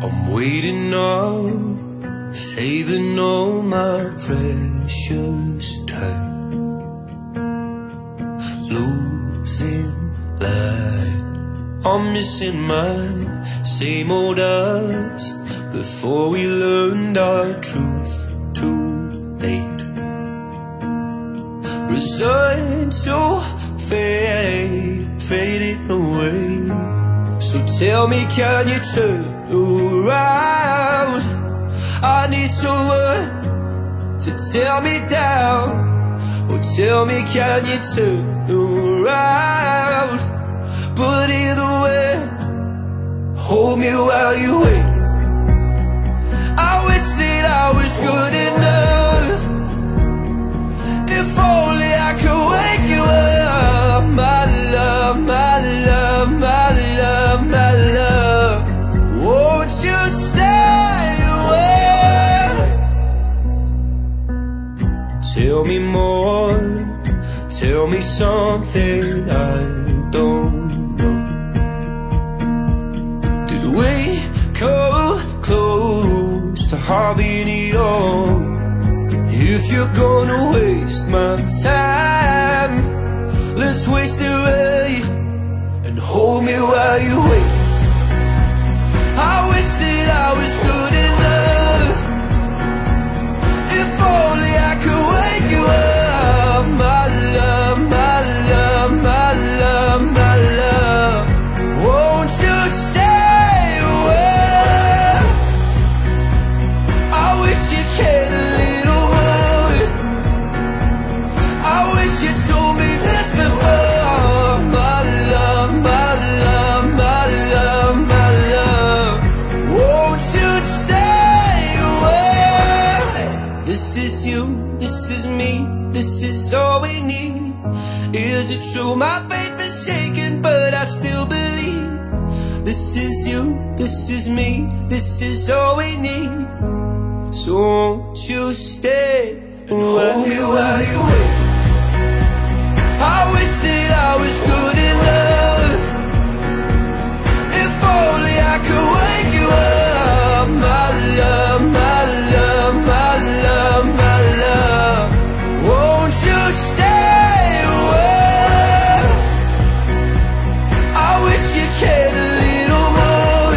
I'm waiting up, saving all my precious time, losing light. I'm missing my same old us before we learned our truth too late. Resigned to fade, fading away. So tell me, can you turn around? I need someone to tear me down. Oh, tell me, can you turn around? But either way, hold me while you wait. I wish that I was good enough. If only I could wake you up, my love, my love, my love, my love. Won't you stay away? Tell me more, tell me something I don't know. Did we come close to having it all? If you're gonna waste my time, let's waste it right and hold me while you wait. I wish that I was good enough. If only I could wake you up, my love, my love, my love, my love. Won't you stay away? I wish you cared a little more. I wish you told me this before, my love, my love, my love, my love. Won't you stay away? This is you, this is me, this is all we need. Is it true? My faith is shaken, but I still believe. This is you, this is me, this is all we need. So won't you stay away? Hold me while you wait. I wish that I was good enough. If only I could wake you up, my love, my love, my love, my love. Won't you stay away? I wish you cared a little more.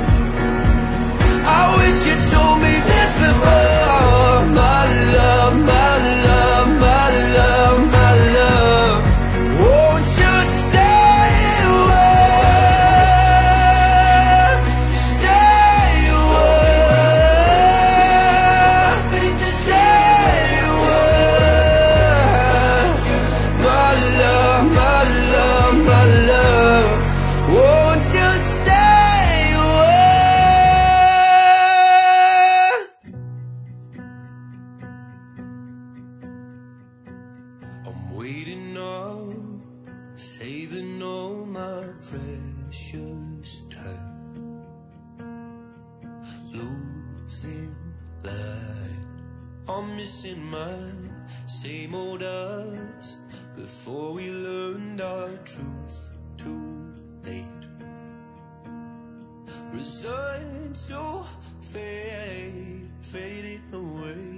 I wish you told me this before, my love, my love, my love, my love. Won't you stay away? Stay away. Stay away. My love, my love, my love. Won't you stay away? I'm waiting up, saving all my precious time, losing light. I'm missing my same old us before we learned our truth too late. Resigned to fade, fading away.